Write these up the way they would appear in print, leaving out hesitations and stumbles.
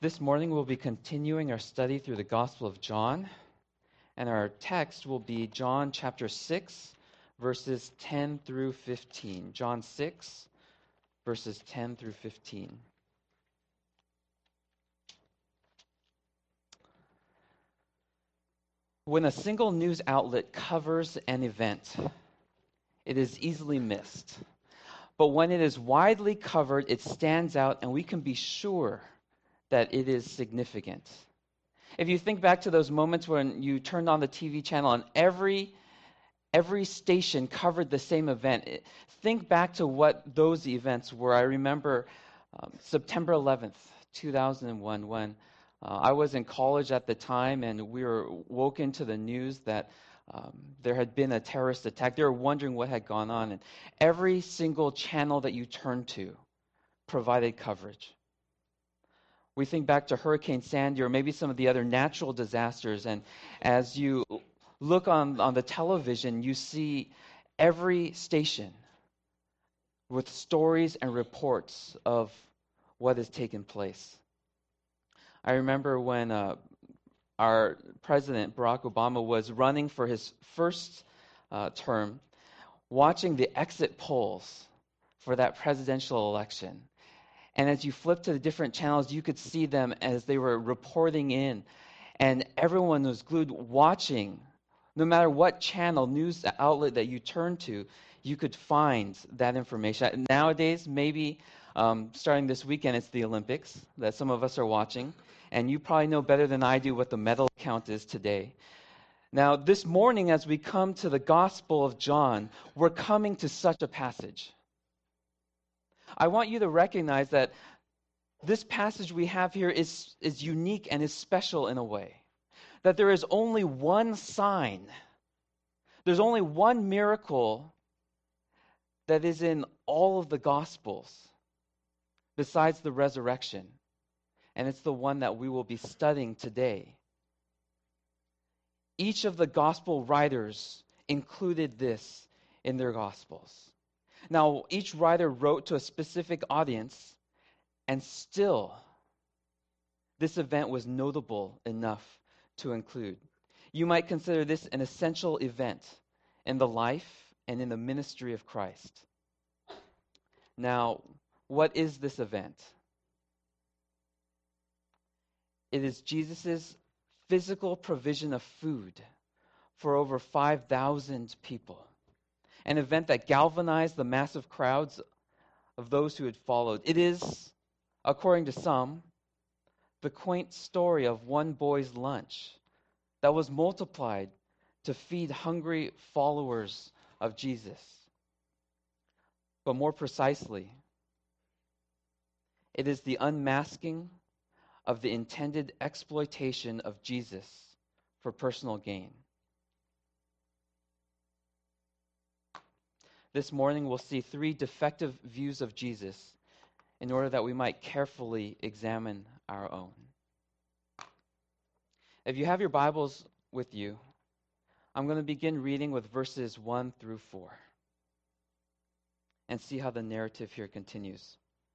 This morning we'll be continuing our study through the Gospel of John, and our text will be John chapter 6, verses 10 through 15. John 6, verses 10 through 15. When a single news outlet covers an event, it is easily missed. But when it is widely covered, it stands out, and we can be sure that it is significant. If you think back to those moments when you turned on the TV channel and every station covered the same event, think back to what those events were. I remember September 11th, 2001, when I was in college at the time, and we were woken to the news that there had been a terrorist attack. They were wondering what had gone on, and every single channel that you turned to provided coverage. We think back to Hurricane Sandy or maybe some of the other natural disasters, and as you look on the television, you see every station with stories and reports of what has taken place. I remember when our president, Barack Obama, was running for his first term, watching the exit polls for that presidential election. And as you flip to the different channels, you could see them as they were reporting in. And everyone was glued watching. No matter what channel, news outlet that you turn to, you could find that information. Nowadays, maybe starting this weekend, it's the Olympics that some of us are watching. And you probably know better than I do what the medal count is today. Now, this morning, as we come to the Gospel of John, we're coming to such a passage. I want you to recognize that this passage we have here is unique and is special in a way. That there is only one sign, there's only one miracle that is in all of the Gospels besides the resurrection. And it's the one that we will be studying today. Each of the Gospel writers included this in their Gospels. Now, each writer wrote to a specific audience, and still, this event was notable enough to include. You might consider this an essential event in the life and in the ministry of Christ. Now, what is this event? It is Jesus' physical provision of food for over 5,000 people. An event that galvanized the massive crowds of those who had followed. It is, according to some, the quaint story of one boy's lunch that was multiplied to feed hungry followers of Jesus. But more precisely, it is the unmasking of the intended exploitation of Jesus for personal gain. This morning we'll see three defective views of Jesus in order that we might carefully examine our own. If you have your Bibles with you, I'm going to begin reading with verses 1 through 4 and see how the narrative here continues.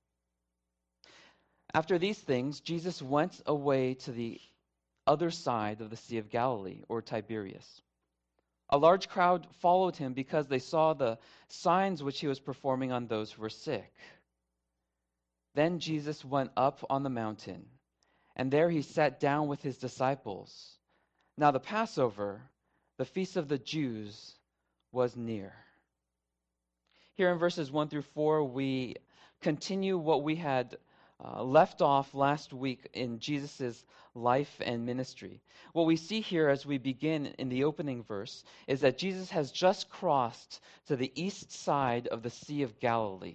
After these things, Jesus went away to the other side of the Sea of Galilee, or Tiberias. A large crowd followed him because they saw the signs which he was performing on those who were sick. Then Jesus went up on the mountain, and there he sat down with his disciples. Now the Passover, the feast of the Jews, was near. Here in verses 1 through 4, we continue what we had left off last week in Jesus' life and ministry. What we see here as we begin in the opening verse is that Jesus has just crossed to the east side of the Sea of Galilee.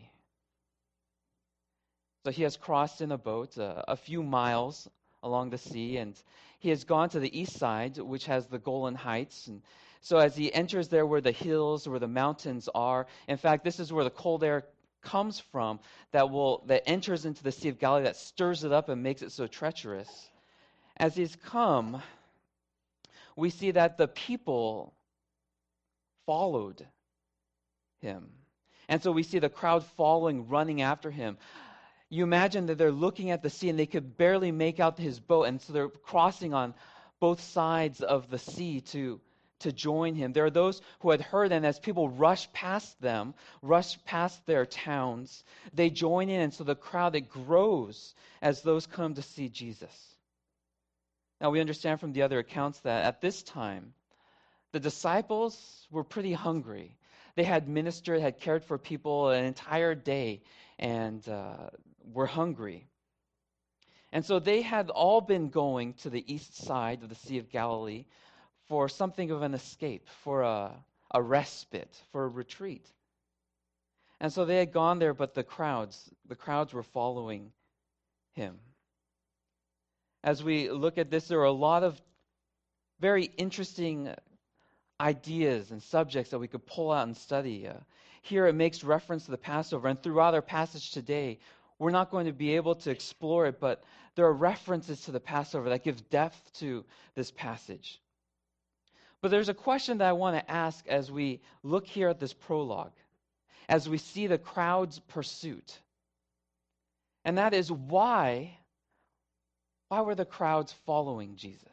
So he has crossed in a boat a few miles along the sea, and he has gone to the east side, which has the Golan Heights. And so as he enters there where the hills, where the mountains are, in fact, this is where the cold air comes from that enters into the Sea of Galilee, that stirs it up and makes it so treacherous. As he's come, we see that the people followed him. And so we see the crowd following, running after him. You imagine that they're looking at the sea and they could barely make out his boat, and so they're crossing on both sides of the sea to join him. There are those who had heard, and as people rush past them, rush past their towns, they join in, and so the crowd, it grows as those come to see Jesus. Now, we understand from the other accounts that at this time, the disciples were pretty hungry. They had ministered, had cared for people an entire day, and were hungry. And so they had all been going to the east side of the Sea of Galilee for something of an escape, for a respite, for a retreat. And so they had gone there, but the crowds were following him. As we look at this, there are a lot of very interesting ideas and subjects that we could pull out and study. Here it makes reference to the Passover, and throughout our passage today, we're not going to be able to explore it, but there are references to the Passover that give depth to this passage. But there's a question that I want to ask as we look here at this prologue, as we see the crowd's pursuit. And that is, why were the crowds following Jesus?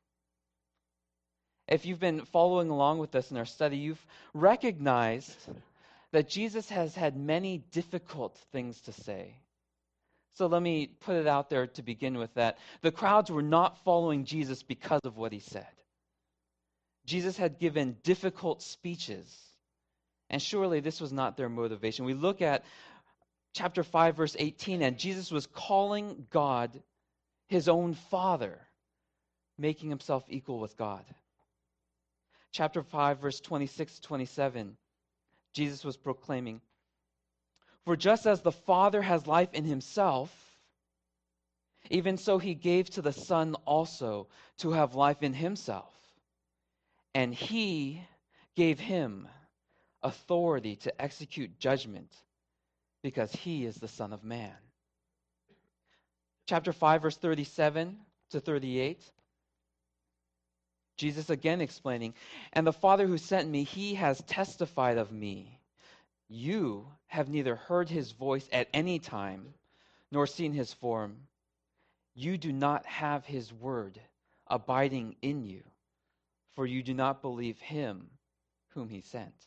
If you've been following along with us in our study, you've recognized that Jesus has had many difficult things to say. So let me put it out there to begin with, that the crowds were not following Jesus because of what he said. Jesus had given difficult speeches, and surely this was not their motivation. We look at chapter 5, verse 18, and Jesus was calling God his own Father, making himself equal with God. Chapter 5, verse 26 to 27, Jesus was proclaiming, "For just as the Father has life in himself, even so he gave to the Son also to have life in himself. And he gave him authority to execute judgment because he is the Son of Man." Chapter 5, verse 37 to 38, Jesus again explaining, "And the Father who sent me, he has testified of me. You have neither heard his voice at any time, nor seen his form. You do not have his word abiding in you, for you do not believe him whom he sent."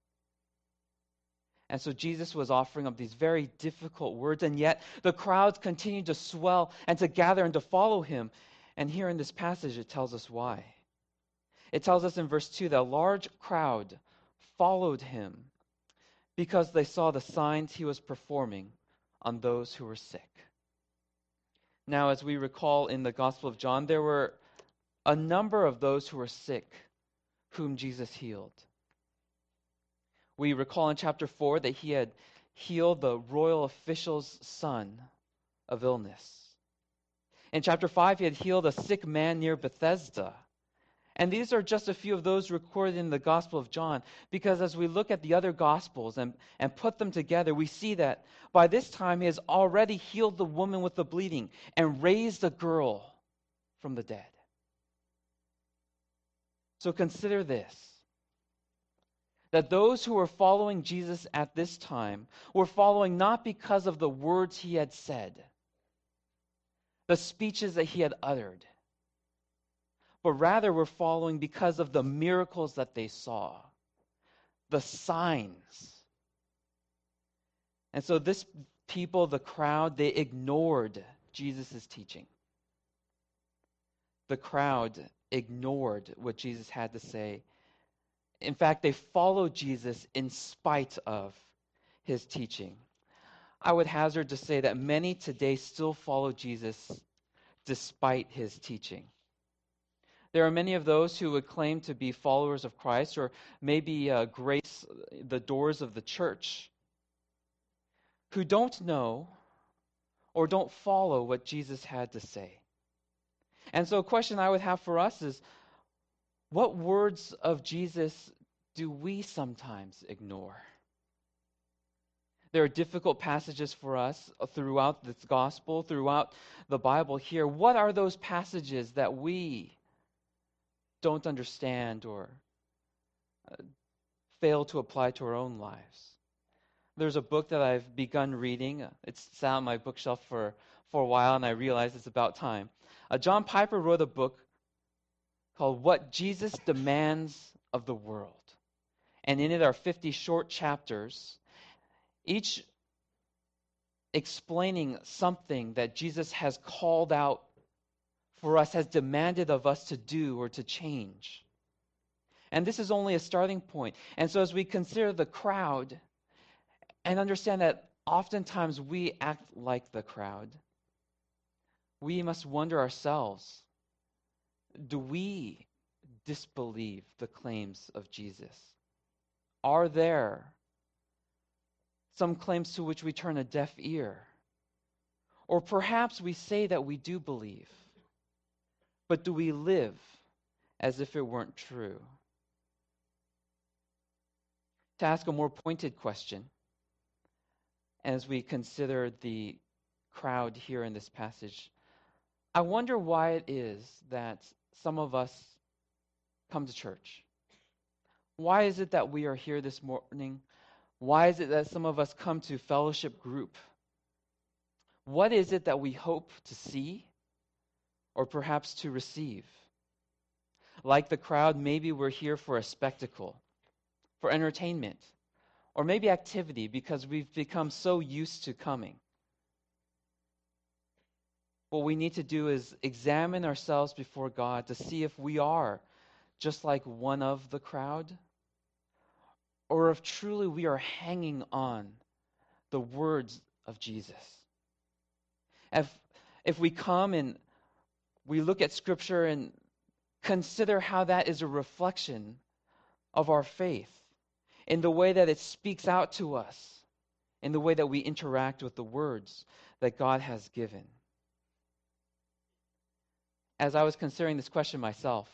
And so Jesus was offering up these very difficult words, and yet the crowds continued to swell and to gather and to follow him. And here in this passage, it tells us why. It tells us in verse 2 that a large crowd followed him because they saw the signs he was performing on those who were sick. Now, as we recall in the Gospel of John, there were a number of those who were sick whom Jesus healed. We recall in chapter 4 that he had healed the royal official's son of illness. In chapter 5, he had healed a sick man near Bethesda. And these are just a few of those recorded in the Gospel of John, because as we look at the other Gospels and put them together, we see that by this time he has already healed the woman with the bleeding and raised a girl from the dead. So consider this, that those who were following Jesus at this time were following not because of the words he had said, the speeches that he had uttered, but rather were following because of the miracles that they saw, the signs. And so this people, the crowd, they ignored Jesus' teaching. The crowd ignored what Jesus had to say. In fact, they followed Jesus in spite of his teaching. I would hazard to say that many today still follow Jesus despite his teaching. There are many of those who would claim to be followers of Christ, or maybe grace the doors of the church, who don't know or don't follow what Jesus had to say. And so a question I would have for us is, what words of Jesus do we sometimes ignore? There are difficult passages for us throughout this gospel, throughout the Bible here. What are those passages that we don't understand or fail to apply to our own lives? There's a book that I've begun reading. It's sat on my bookshelf for a while, and I realized it's about time. John Piper wrote a book called What Jesus Demands of the World. And in it are 50 short chapters, each explaining something that Jesus has called out for us, has demanded of us to do or to change. And this is only a starting point. And so as we consider the crowd and understand that oftentimes we act like the crowd, we must wonder ourselves, do we disbelieve the claims of Jesus? Are there some claims to which we turn a deaf ear? Or perhaps we say that we do believe, but do we live as if it weren't true? To ask a more pointed question, as we consider the crowd here in this passage, I wonder why it is that some of us come to church. Why is it that we are here this morning? Why is it that some of us come to fellowship group? What is it that we hope to see or perhaps to receive? Like the crowd, maybe we're here for a spectacle, for entertainment, or maybe activity because we've become so used to coming. What we need to do is examine ourselves before God to see if we are just like one of the crowd, or if truly we are hanging on the words of Jesus. If we come and we look at Scripture and consider how that is a reflection of our faith, in the way that it speaks out to us, in the way that we interact with the words that God has given. As I was considering this question myself,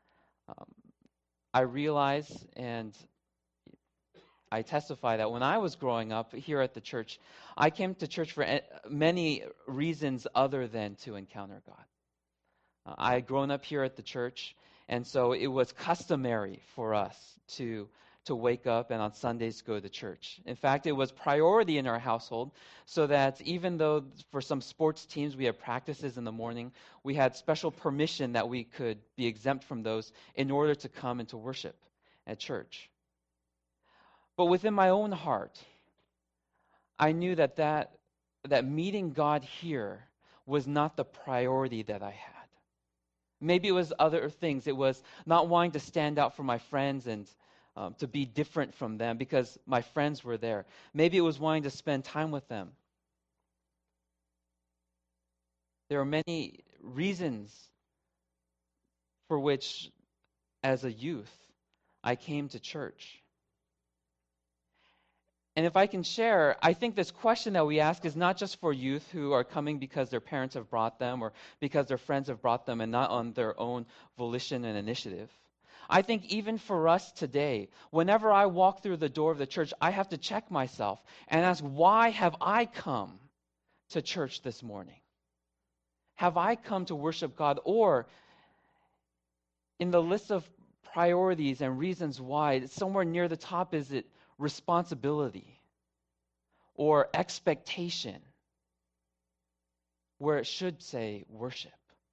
I realized and I testify that when I was growing up here at the church, I came to church for many reasons other than to encounter God. I had grown up here at the church, and so it was customary for us to wake up and on Sundays go to church. In fact, it was priority in our household, so that even though for some sports teams we had practices in the morning, we had special permission that we could be exempt from those in order to come and to worship at church. But within my own heart, I knew that meeting God here was not the priority that I had. Maybe it was other things. It was not wanting to stand out for my friends and to be different from them because my friends were there. Maybe it was wanting to spend time with them. There are many reasons for which, as a youth, I came to church. And if I can share, I think this question that we ask is not just for youth who are coming because their parents have brought them or because their friends have brought them and not on their own volition and initiative. I think even for us today, whenever I walk through the door of the church, I have to check myself and ask, why have I come to church this morning? Have I come to worship God? Or in the list of priorities and reasons why, somewhere near the top, is it responsibility or expectation, where it should say worship?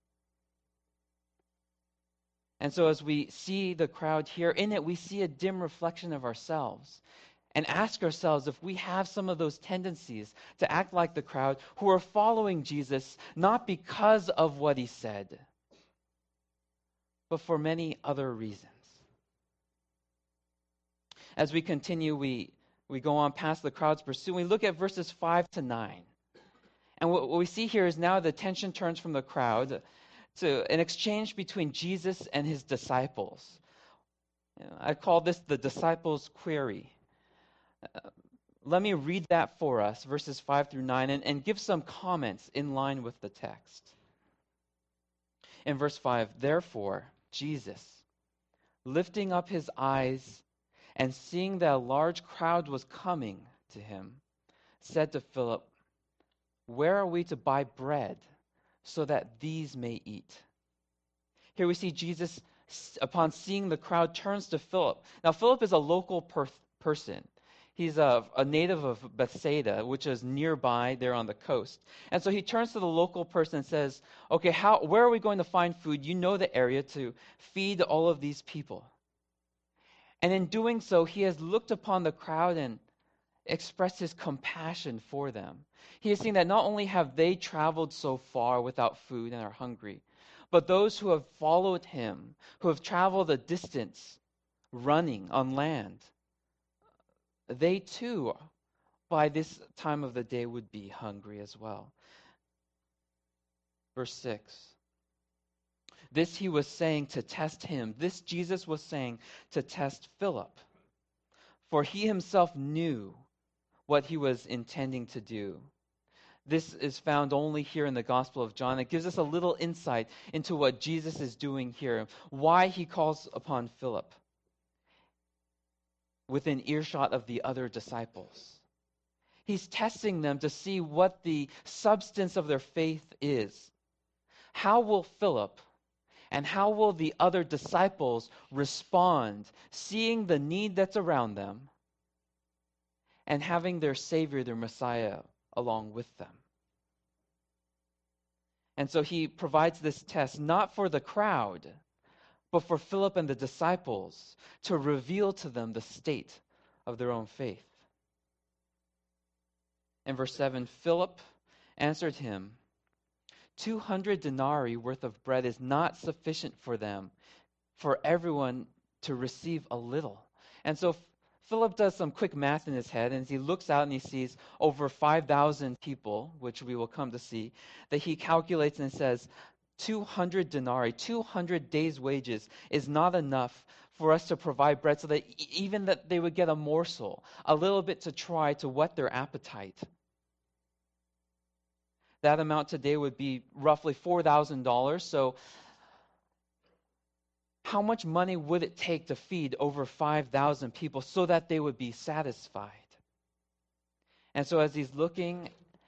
And so as we see the crowd here, in it we see a dim reflection of ourselves and ask ourselves if we have some of those tendencies to act like the crowd who are following Jesus not because of what he said, but for many other reasons. As we continue, we go on past the crowd's pursuit. We look at verses 5 to 9. And what we see here is now the attention turns from the crowd to an exchange between Jesus and his disciples. I call this the disciples' query. Let me read that for us, verses 5 through 9, and give some comments in line with the text. In verse 5, therefore, Jesus, lifting up his eyes and seeing that a large crowd was coming to him, said to Philip, where are we to buy bread so that these may eat? Here we see Jesus, upon seeing the crowd, turns to Philip. Now, Philip is a local person. He's a native of Bethsaida, which is nearby there on the coast. And so he turns to the local person and says, okay, where are we going to find food? You know the area to feed all of these people. And in doing so, he has looked upon the crowd and expressed his compassion for them. He has seen that not only have they traveled so far without food and are hungry, but those who have followed him, who have traveled a distance running on land, they too, by this time of the day, would be hungry as well. Verse 6. This he was saying to test him. This Jesus was saying to test Philip. For he himself knew what he was intending to do. This is found only here in the Gospel of John. It gives us a little insight into what Jesus is doing here, why he calls upon Philip within earshot of the other disciples. He's testing them to see what the substance of their faith is. How will Philip and how will the other disciples respond, seeing the need that's around them and having their Savior, their Messiah, along with them? And so he provides this test not for the crowd, but for Philip and the disciples to reveal to them the state of their own faith. In verse 7, Philip answered him, 200 denarii worth of bread is not sufficient for them, for everyone to receive a little. And so Philip does some quick math in his head, and as he looks out and he sees over 5,000 people, which we will come to see, that he calculates and says, 200 denarii, 200 days' wages is not enough for us to provide bread so that even that they would get a morsel, a little bit to try to whet their appetite. That amount today would be roughly $4,000. So how much money would it take to feed over 5,000 people so that they would be satisfied? And so as he's looking,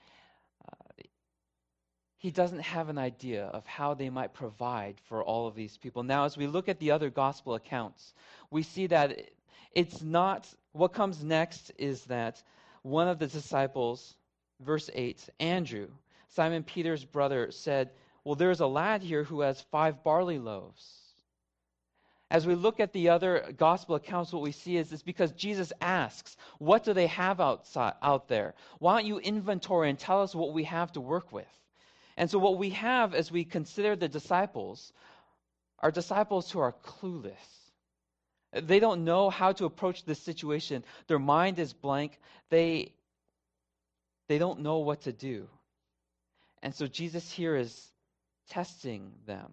he doesn't have an idea of how they might provide for all of these people. Now, as we look at the other gospel accounts, we see that it's not, what comes next is that one of the disciples, verse 8, Andrew, Simon Peter's brother, said, well, there's a lad here who has 5 barley loaves. As we look at the other gospel accounts, what we see is it's because Jesus asks, what do they have out there? Why don't you inventory and tell us what we have to work with? And so what we have as we consider the disciples are disciples who are clueless. They don't know how to approach this situation. Their mind is blank. They don't know what to do. And so Jesus here is testing them.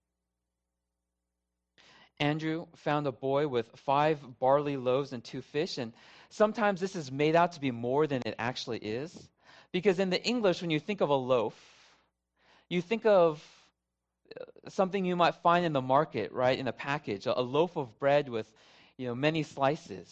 Andrew found a boy with 5 barley loaves and 2 fish, and sometimes this is made out to be more than it actually is. Because in the English, when you think of a loaf, you think of something you might find in the market, right, in a package, a loaf of bread with, many slices.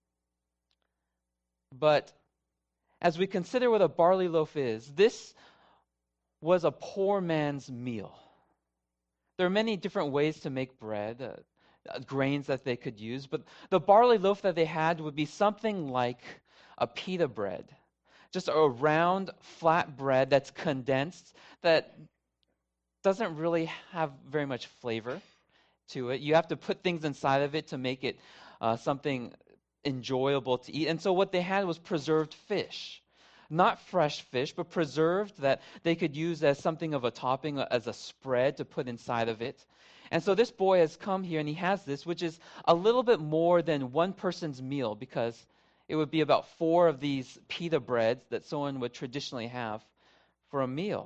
But as we consider what a barley loaf is, this was a poor man's meal. There are many different ways to make bread, grains that they could use, but the barley loaf that they had would be something like a pita bread. Just a round, flat bread that's condensed, that doesn't really have very much flavor to it. You have to put things inside of it to make it something enjoyable to eat. And so what they had was preserved fish. Not fresh fish, but preserved that they could use as something of a topping, as a spread to put inside of it. And so this boy has come here and he has this, which is a little bit more than one person's meal, because it would be about 4 of these pita breads that someone would traditionally have for a meal.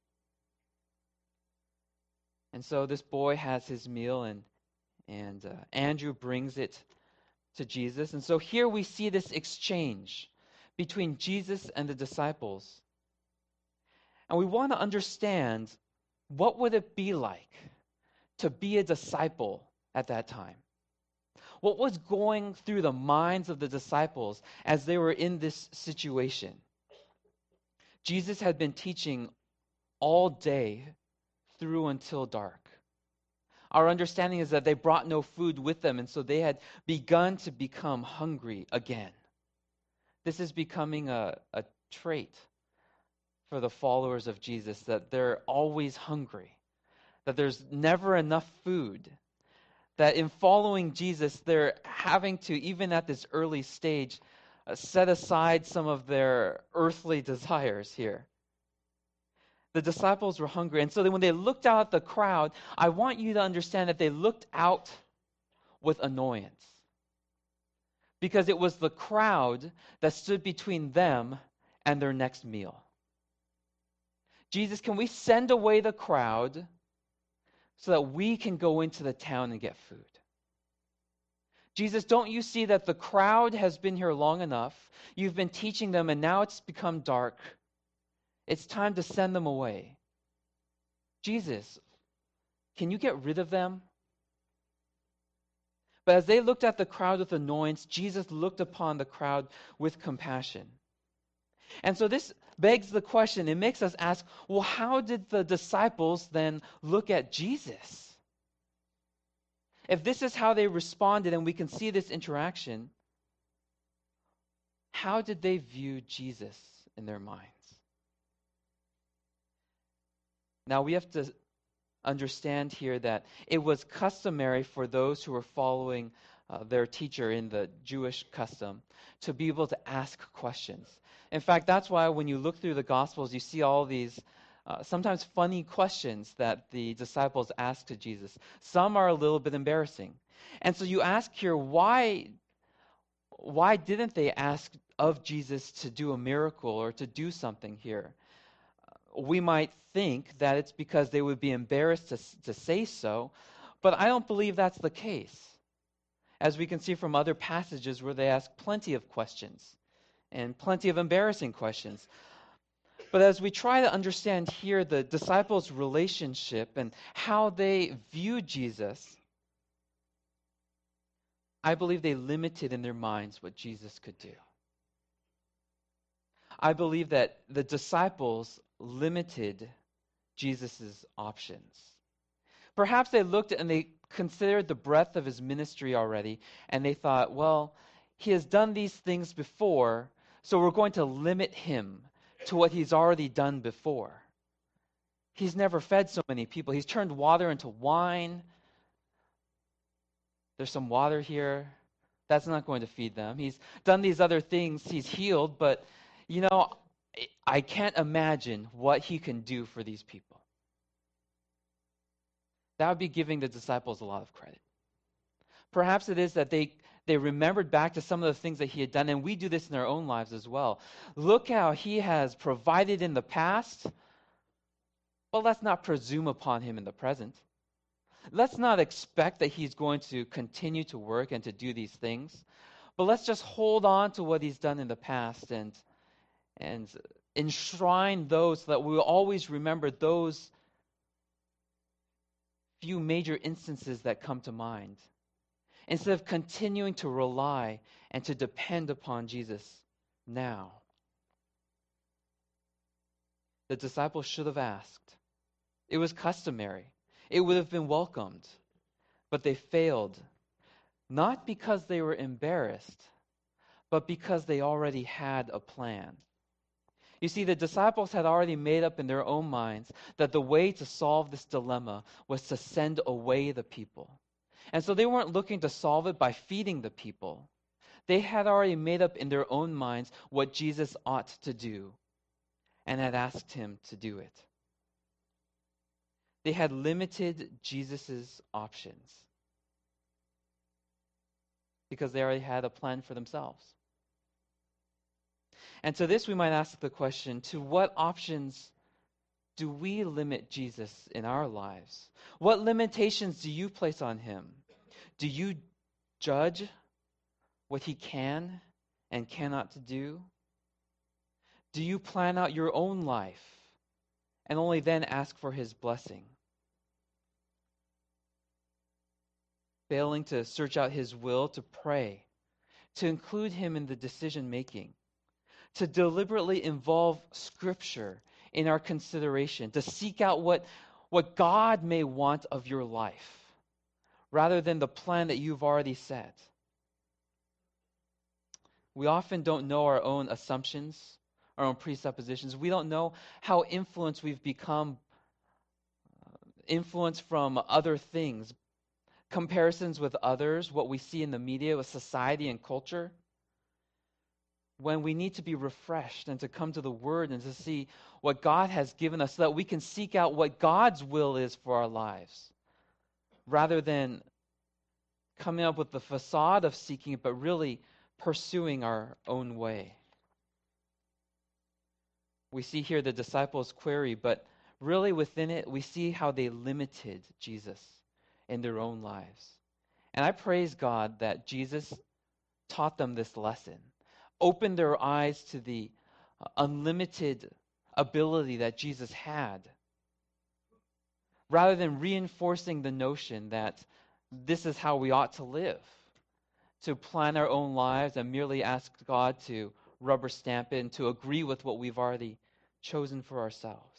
And so this boy has his meal, and Andrew brings it to Jesus. And so here we see this exchange between Jesus and the disciples. And we want to understand, what would it be like to be a disciple at that time? What was going through the minds of the disciples as they were in this situation? Jesus had been teaching all day through until dark. Our understanding is that they brought no food with them, and so they had begun to become hungry again. This is becoming a trait for the followers of Jesus, that they're always hungry, that there's never enough food, that in following Jesus, they're having to, even at this early stage, set aside some of their earthly desires here. The disciples were hungry. And so when they looked out at the crowd, I want you to understand that they looked out with annoyance. Because it was the crowd that stood between them and their next meal. Jesus, can we send away the crowd so that we can go into the town and get food? Jesus, don't you see that the crowd has been here long enough? You've been teaching them, and now it's become dark. It's time to send them away. Jesus, can you get rid of them? But as they looked at the crowd with annoyance, Jesus looked upon the crowd with compassion. And so this begs the question, it makes us ask, well, how did the disciples then look at Jesus? If this is how they responded and we can see this interaction, how did they view Jesus in their minds? Now we have to understand here that it was customary for those who were following their teacher in the Jewish custom to be able to ask questions. In fact, that's why when you look through the Gospels, you see all these sometimes funny questions that the disciples ask to Jesus. Some are a little bit embarrassing. And so you ask here, why didn't they ask of Jesus to do a miracle or to do something here? We might think that it's because they would be embarrassed to say so, but I don't believe that's the case. As we can see from other passages where they ask plenty of questions and plenty of embarrassing questions. But as we try to understand here the disciples' relationship and how they viewed Jesus, I believe they limited in their minds what Jesus could do. I believe that the disciples limited Jesus' options. Perhaps they looked and they considered the breadth of his ministry already, and they thought, well, he has done these things before, so we're going to limit him to what he's already done before. He's never fed so many people. He's turned water into wine. There's some water here. That's not going to feed them. He's done these other things. He's healed, but, I can't imagine what he can do for these people. That would be giving the disciples a lot of credit. Perhaps it is that they remembered back to some of the things that he had done, and we do this in our own lives as well. Look how he has provided in the past, but let's not presume upon him in the present. Let's not expect that he's going to continue to work and to do these things, but let's just hold on to what he's done in the past and enshrine those so that we will always remember those few major instances that come to mind, instead of continuing to rely and to depend upon Jesus now. The disciples should have asked. It was customary. It would have been welcomed. But they failed, not because they were embarrassed, but because they already had a plan. You see, the disciples had already made up in their own minds that the way to solve this dilemma was to send away the people. And so they weren't looking to solve it by feeding the people. They had already made up in their own minds what Jesus ought to do and had asked him to do it. They had limited Jesus' options because they already had a plan for themselves. And to this we might ask the question, to what options do we limit Jesus in our lives? What limitations do you place on him? Do you judge what he can and cannot do? Do you plan out your own life and only then ask for his blessing? Failing to search out his will, to pray, to include him in the decision making, to deliberately involve Scripture in our consideration, to seek out what God may want of your life, rather than the plan that you've already set. We often don't know our own assumptions, our own presuppositions. We don't know how influenced we've become, influenced from other things, comparisons with others, what we see in the media, with society and culture. When we need to be refreshed and to come to the Word and to see what God has given us so that we can seek out what God's will is for our lives, rather than coming up with the facade of seeking it, but really pursuing our own way. We see here the disciples' query, but really within it, we see how they limited Jesus in their own lives. And I praise God that Jesus taught them this lesson, opened their eyes to the unlimited ability that Jesus had, rather than reinforcing the notion that this is how we ought to live, to plan our own lives and merely ask God to rubber stamp it and to agree with what we've already chosen for ourselves.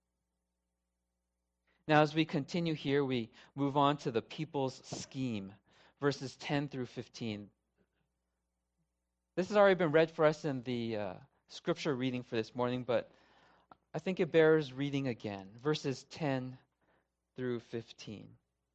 Now, as we continue here, we move on to the people's scheme, verses 10 through 15. This has already been read for us in the scripture reading for this morning, but I think it bears reading again. Verses 10 through 15.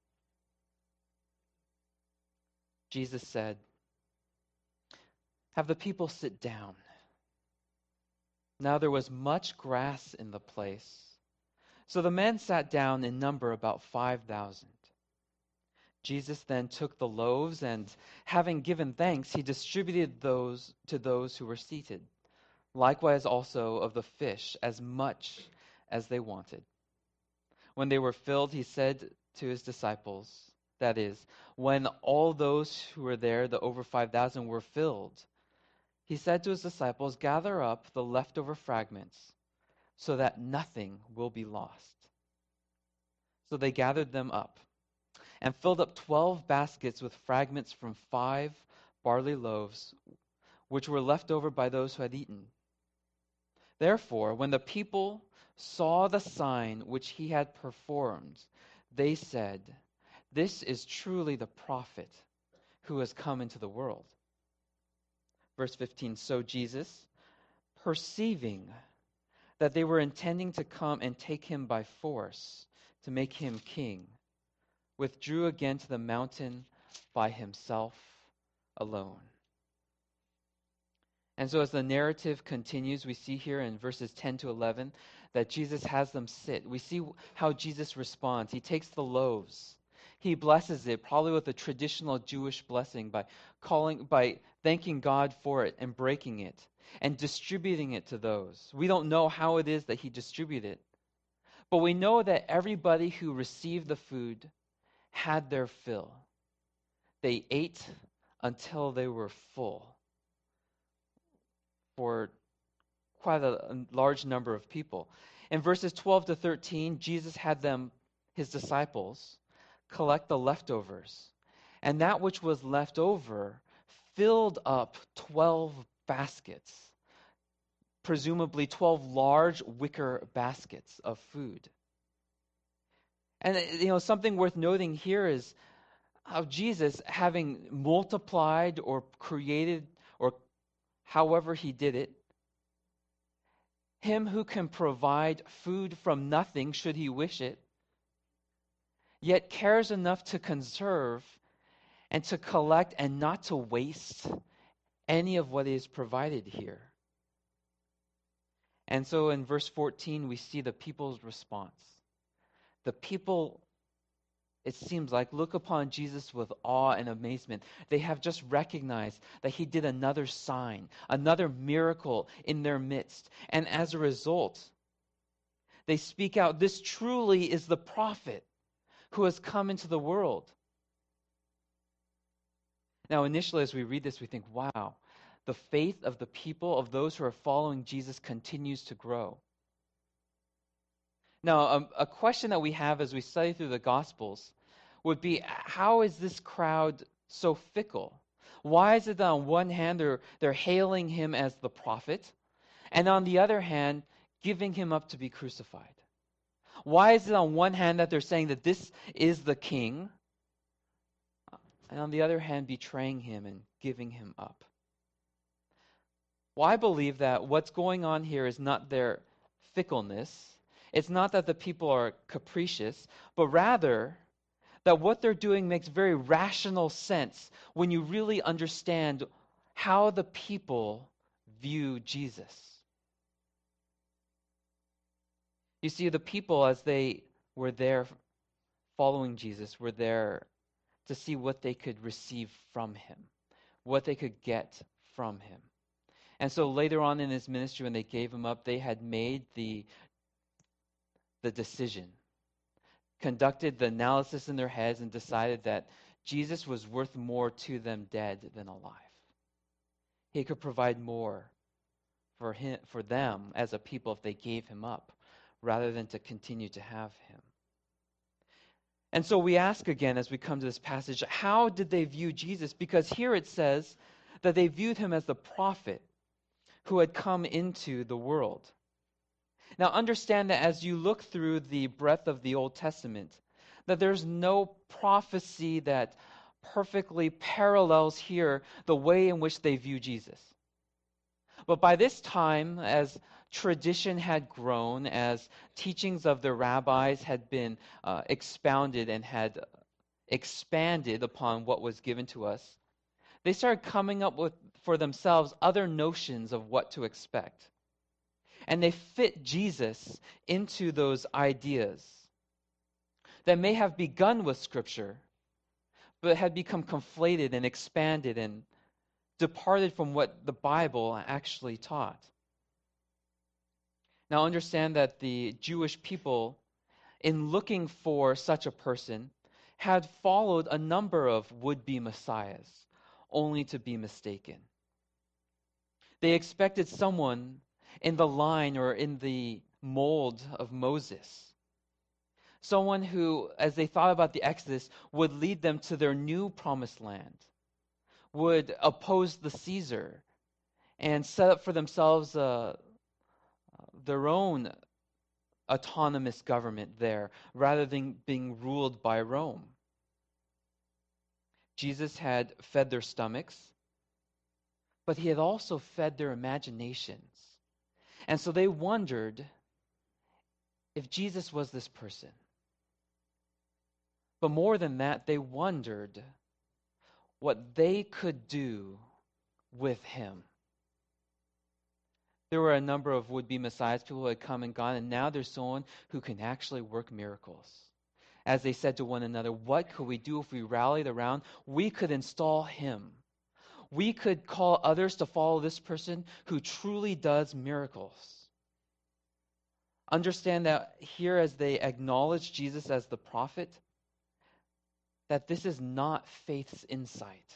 Jesus said, "Have the people sit down." Now there was much grass in the place. So the men sat down in number about 5,000. Jesus then took the loaves and, having given thanks, he distributed those to those who were seated. Likewise also of the fish, as much as they wanted. When they were filled, he said to his disciples, that is, when all those who were there, the over 5,000, were filled, he said to his disciples, "Gather up the leftover fragments so that nothing will be lost." So they gathered them up and filled up 12 baskets with fragments from 5 barley loaves, which were left over by those who had eaten. Therefore, when the people saw the sign which he had performed, they said, "This is truly the prophet who has come into the world." Verse 15, so Jesus, perceiving that they were intending to come and take him by force to make him king, withdrew again to the mountain by himself alone. And so as the narrative continues, we see here in verses 10 to 11 that Jesus has them sit. We see how Jesus responds. He takes the loaves. He blesses it, probably with a traditional Jewish blessing, by thanking God for it and breaking it and distributing it to those. We don't know how it is that he distributed it, but we know that everybody who received the food had their fill. They ate until they were full, for quite a large number of people. In verses 12 to 13, Jesus had them, his disciples, collect the leftovers. And that which was left over filled up 12 baskets, presumably 12 large wicker baskets of food. And something worth noting here is how Jesus, having multiplied or created, or however he did it, him who can provide food from nothing should he wish it, yet cares enough to conserve and to collect and not to waste any of what is provided here. And so in verse 14, we see the people's response. The people, it seems like, look upon Jesus with awe and amazement. They have just recognized that he did another sign, another miracle in their midst. And as a result, they speak out, "This truly is the prophet who has come into the world." Now, initially, as we read this, we think, wow, the faith of the people, of those who are following Jesus, continues to grow. Now, a question that we have as we study through the Gospels would be, how is this crowd so fickle? Why is it that on one hand they're hailing him as the prophet, and on the other hand, giving him up to be crucified? Why is it on one hand that they're saying that this is the king, and on the other hand, betraying him and giving him up? Well, I believe that what's going on here is not their fickleness. It's not that the people are capricious, but rather that what they're doing makes very rational sense when you really understand how the people view Jesus. You see, the people, as they were there following Jesus, were there to see what they could receive from him, what they could get from him. And so later on in his ministry, when they gave him up, they had made the decision, conducted the analysis in their heads, and decided that Jesus was worth more to them dead than alive. He could provide more for them as a people if they gave him up, rather than to continue to have him. And so we ask again as we come to this passage, how did they view Jesus? Because here it says that they viewed him as the prophet who had come into the world. Now understand that as you look through the breadth of the Old Testament, that there's no prophecy that perfectly parallels here the way in which they view Jesus. But by this time, as tradition had grown, as teachings of the rabbis had been expounded and had expanded upon what was given to us, they started coming up with, for themselves, other notions of what to expect. And they fit Jesus into those ideas that may have begun with Scripture, but had become conflated and expanded and departed from what the Bible actually taught. Now understand that the Jewish people, in looking for such a person, had followed a number of would-be messiahs, only to be mistaken. They expected someone in the line or in the mold of Moses, someone who, as they thought about the Exodus, would lead them to their new promised land, would oppose the Caesar, and set up for themselves their own autonomous government there, rather than being ruled by Rome. Jesus had fed their stomachs, but he had also fed their imaginations. And so they wondered if Jesus was this person. But more than that, they wondered what they could do with him. There were a number of would-be messiahs, people who had come and gone, and now there's someone who can actually work miracles. As they said to one another, what could we do if we rallied around? We could install him. We could call others to follow this person who truly does miracles. Understand that here, as they acknowledge Jesus as the prophet, that this is not faith's insight.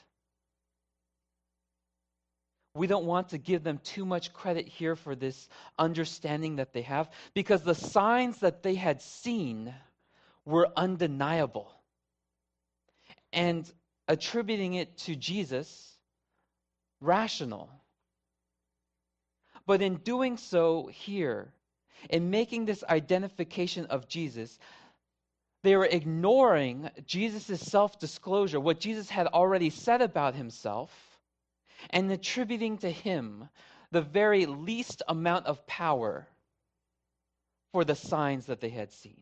We don't want to give them too much credit here for this understanding that they have, because the signs that they had seen were undeniable. And attributing it to Jesus, rational. But in doing so here, in making this identification of Jesus, they were ignoring Jesus' self-disclosure, what Jesus had already said about himself, and attributing to him the very least amount of power for the signs that they had seen.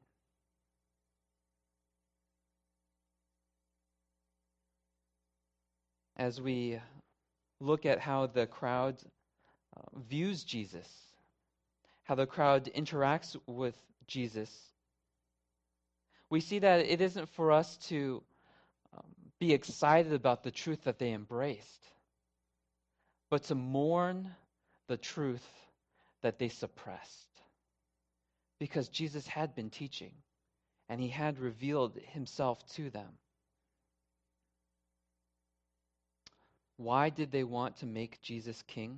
As we look at how the crowd views Jesus, how the crowd interacts with Jesus, we see that it isn't for us to be excited about the truth that they embraced, but to mourn the truth that they suppressed. Because Jesus had been teaching, and he had revealed himself to them. Why did they want to make Jesus king?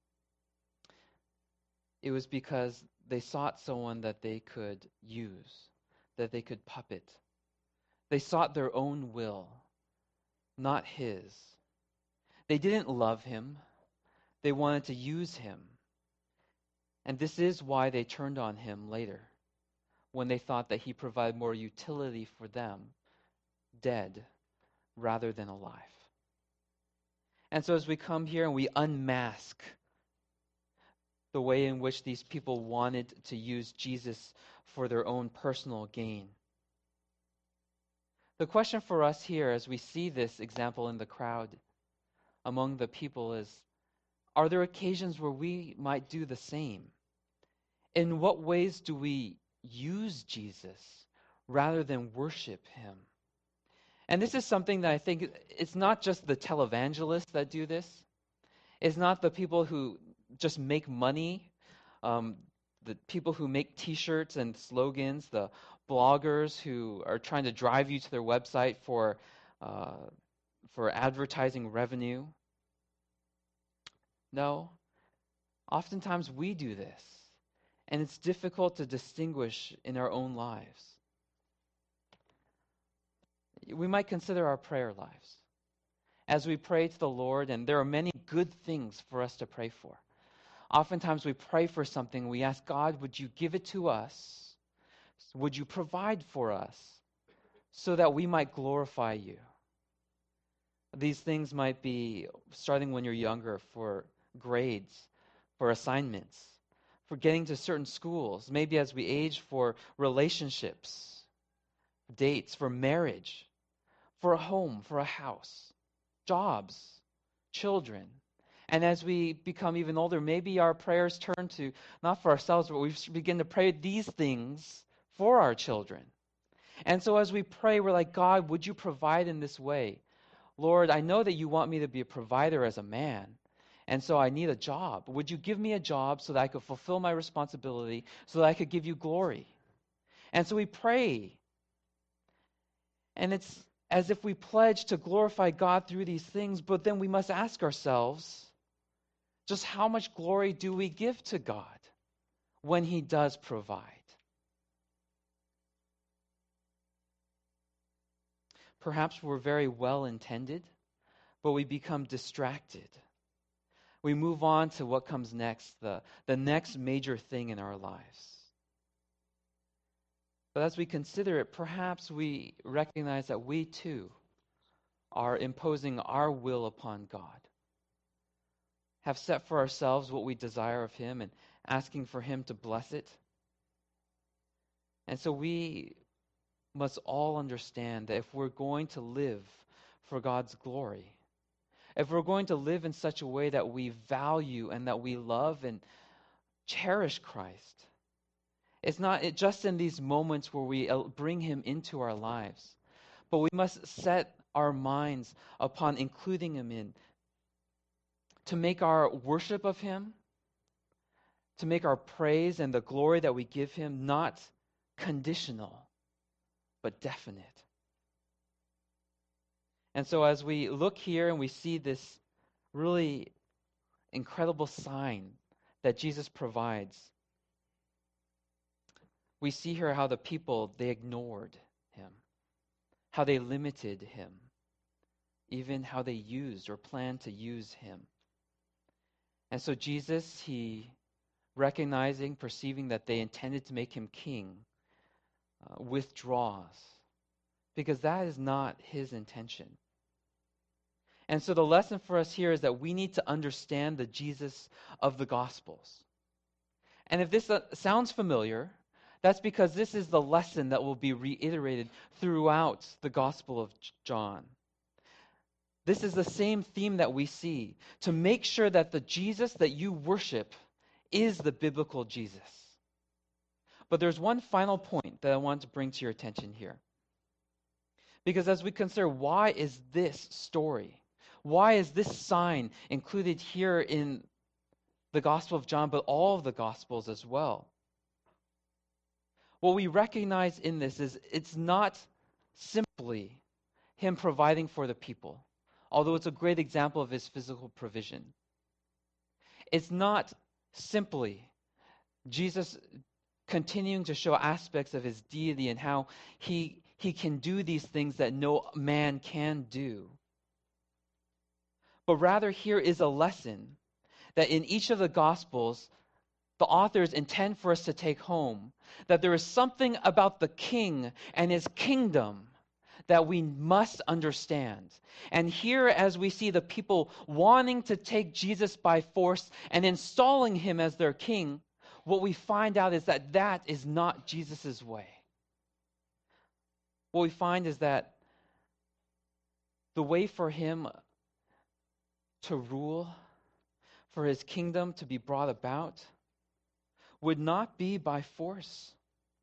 It was because they sought someone that they could use, that they could puppet. They sought their own will, not his. They didn't love him. They wanted to use him. And this is why they turned on him later, when they thought that he provided more utility for them, dead rather than alive. And so as we come here and we unmask the way in which these people wanted to use Jesus for their own personal gain. The question for us here, as we see this example in the crowd among the people, is, are there occasions where we might do the same? In what ways do we use Jesus rather than worship him? And this is something that I think it's not just the televangelists that do this. It's not the people who just make money, the people who make T-shirts and slogans, the bloggers who are trying to drive you to their website for advertising revenue. No, oftentimes we do this, and it's difficult to distinguish in our own lives. We might consider our prayer lives. As we pray to the Lord, and there are many good things for us to pray for. Oftentimes we pray for something, we ask God, would you give it to us? Would you provide for us so that we might glorify you? These things might be starting when you're younger, for grades, for assignments, for getting to certain schools, maybe as we age, for relationships, dates, for marriage, for a home, for a house, jobs, children. And as we become even older, maybe our prayers turn to, not for ourselves, but we begin to pray these things for our children. And so as we pray, we're like, God, would you provide in this way? Lord, I know that you want me to be a provider as a man, and so I need a job. Would you give me a job so that I could fulfill my responsibility, so that I could give you glory? And so we pray. And it's as if we pledge to glorify God through these things, but then we must ask ourselves, just how much glory do we give to God when he does provide? Perhaps we're very well intended, but we become distracted. We move on to what comes next, the next major thing in our lives. But as we consider it, perhaps we recognize that we too are imposing our will upon God, have set for ourselves what we desire of him and asking for him to bless it. And so we must all understand that if we're going to live for God's glory, if we're going to live in such a way that we value and that we love and cherish Christ, it's not just in these moments where we bring him into our lives, but we must set our minds upon including him in, to make our worship of him, to make our praise and the glory that we give him not conditional, but definite. And so as we look here and we see this really incredible sign that Jesus provides, we see here how the people, they ignored him, how they limited him, even how they used or planned to use him. And so Jesus, he recognizing, perceiving that they intended to make him king, withdraws, because that is not his intention. And so the lesson for us here is that we need to understand the Jesus of the Gospels. And if this sounds familiar, that's because this is the lesson that will be reiterated throughout the Gospel of John. This is the same theme that we see, to make sure that the Jesus that you worship is the biblical Jesus. But there's one final point that I want to bring to your attention here. Because as we consider, why is this story, why is this sign included here in the Gospel of John, but all of the Gospels as well? What we recognize in this is it's not simply him providing for the people, although it's a great example of his physical provision. It's not simply Jesus continuing to show aspects of his deity and how he can do these things that no man can do. But rather, here is a lesson that in each of the Gospels, the authors intend for us to take home, that there is something about the King and his kingdom that we must understand. And here, as we see the people wanting to take Jesus by force and installing him as their king, what we find out is that that is not Jesus' way. What we find is that the way for him to rule, for his kingdom to be brought about, would not be by force.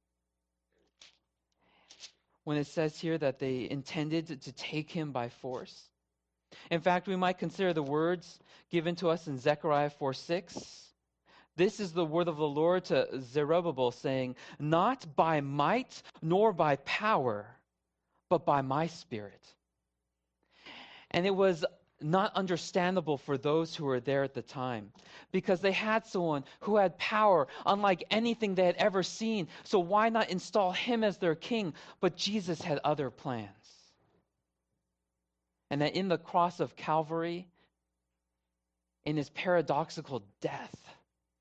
When it says here that they intended to take him by force. In fact, we might consider the words given to us in Zechariah 4:6. This is the word of the Lord to Zerubbabel, saying, "Not by might nor by power, but by my Spirit." And it was not understandable for those who were there at the time, because they had someone who had power unlike anything they had ever seen. So why not install him as their king? But Jesus had other plans. And that in the cross of Calvary, in his paradoxical death,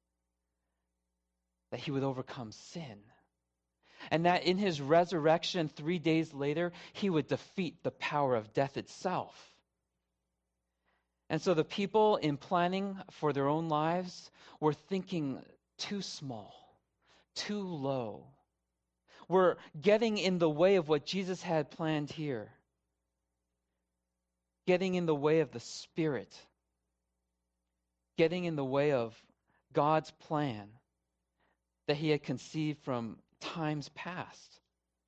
that he would overcome sin. And that in his resurrection 3 days later, he would defeat the power of death itself. And so the people, in planning for their own lives, were thinking too small, too low. Were getting in the way of what Jesus had planned here. Getting in the way of the Spirit. Getting in the way of God's plan that he had conceived from times past.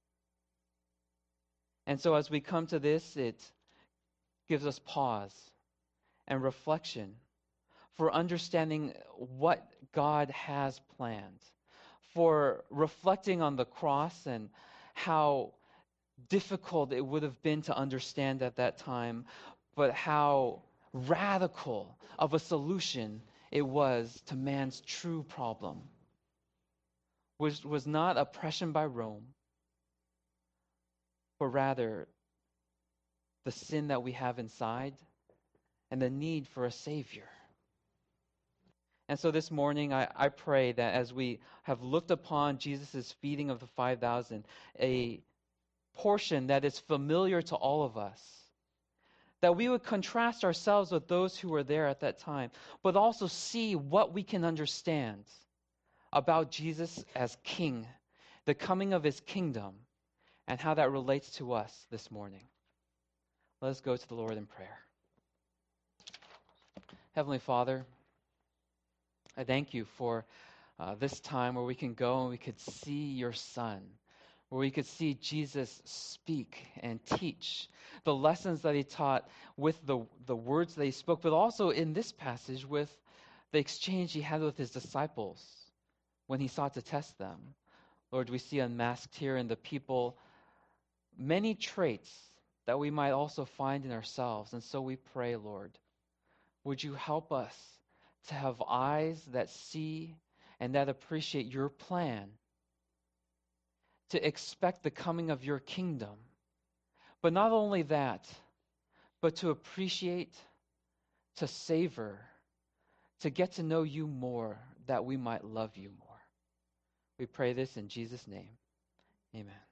And so as we come to this, it gives us pause and reflection for understanding what God has planned, for reflecting on the cross and how difficult it would have been to understand at that time, but how radical of a solution it was to man's true problem, which was not oppression by Rome, but rather the sin that we have inside and the need for a Savior. And so this morning, I pray that as we have looked upon Jesus' feeding of the 5,000, a portion that is familiar to all of us, that we would contrast ourselves with those who were there at that time, but also see what we can understand about Jesus as King, the coming of his kingdom, and how that relates to us this morning. Let us go to the Lord in prayer. Heavenly Father, I thank you for this time where we can go and we could see your Son, where we could see Jesus speak and teach the lessons that he taught with the words that he spoke, but also in this passage with the exchange he had with his disciples when he sought to test them. Lord, we see unmasked here in the people many traits that we might also find in ourselves. And so we pray, Lord, would you help us to have eyes that see and that appreciate your plan, to expect the coming of your kingdom. But not only that, but to appreciate, to savor, to get to know you more, that we might love you more. We pray this in Jesus' name. Amen.